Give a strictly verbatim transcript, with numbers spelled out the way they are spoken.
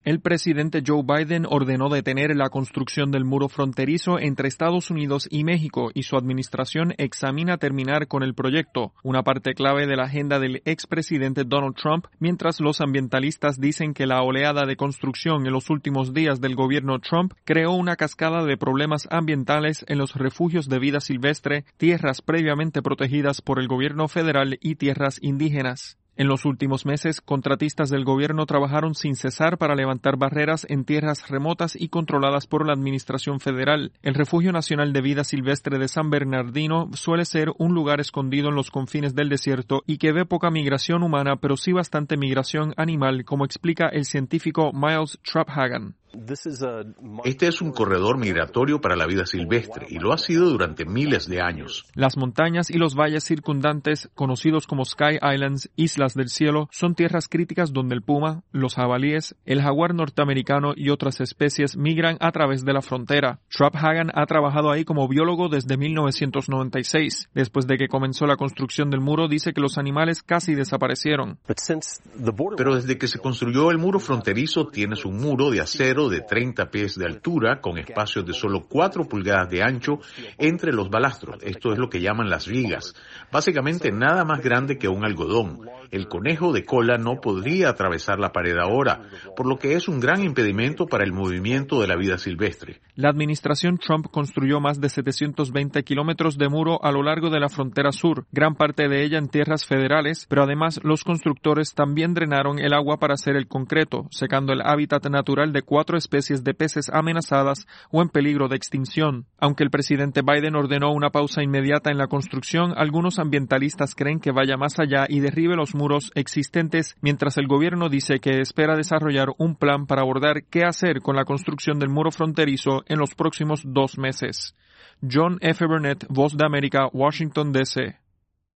El presidente Joe Biden ordenó detener la construcción del muro fronterizo entre Estados Unidos y México y su administración examina terminar con el proyecto, una parte clave de la agenda del expresidente Donald Trump, mientras los ambientalistas dicen que la oleada de construcción en los últimos días del gobierno Trump creó una cascada de problemas ambientales en los refugios de vida silvestre, tierras previamente protegidas por el gobierno federal y tierras indígenas. En los últimos meses, contratistas del gobierno trabajaron sin cesar para levantar barreras en tierras remotas y controladas por la Administración Federal. El Refugio Nacional de Vida Silvestre de San Bernardino suele ser un lugar escondido en los confines del desierto y que ve poca migración humana, pero sí bastante migración animal, como explica el científico Miles Traphagen. Este es un corredor migratorio para la vida silvestre y lo ha sido durante miles de años. Las montañas y los valles circundantes, conocidos como Sky Islands, Islas del Cielo, son tierras críticas donde el puma, los jabalíes, el jaguar norteamericano y otras especies migran a través de la frontera. Traphagen ha trabajado ahí como biólogo desde mil novecientos noventa y seis. Después de que comenzó la construcción del muro, dice que los animales casi desaparecieron. Pero desde que se construyó el muro fronterizo, tienes un muro de acero de treinta pies de altura con espacios de solo cuatro pulgadas de ancho entre los balastros. Esto es lo que llaman las vigas. Básicamente nada más grande que un algodón. El conejo de cola no podría atravesar la pared ahora, por lo que es un gran impedimento para el movimiento de la vida silvestre. La administración Trump construyó más de setecientos veinte kilómetros de muro a lo largo de la frontera sur, gran parte de ella en tierras federales, pero además los constructores también drenaron el agua para hacer el concreto, secando el hábitat natural de cuatro especies de peces amenazadas o en peligro de extinción. Aunque el presidente Biden ordenó una pausa inmediata en la construcción, algunos ambientalistas creen que vaya más allá y derribe los muros existentes, mientras el gobierno dice que espera desarrollar un plan para abordar qué hacer con la construcción del muro fronterizo en los próximos dos meses. John F. Burnett, Voz de América, Washington, D C